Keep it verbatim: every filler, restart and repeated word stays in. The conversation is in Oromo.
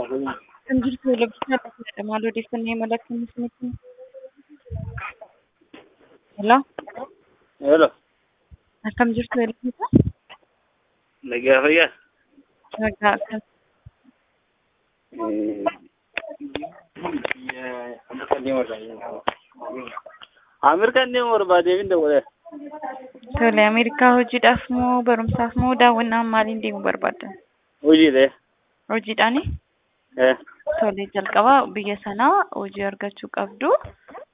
Kan jirtu labsiidha. Maal odeeffannoo imala akkamitti? Hello. Hello. Akkam jirtu Elisa? Nagaa fayyaa. Nagaa akkam. Ameerikaan deemuu barbaadee fi dabalee. Tole, Ameerikaa hojiidhaaf moo barumsaaf moo daawwannaan maaliin deemuu barbaaddan? Hojiidha. Hojiidhaani? Eh. Tole, jalqaba biyya sanaa hojii argachuu qabdu.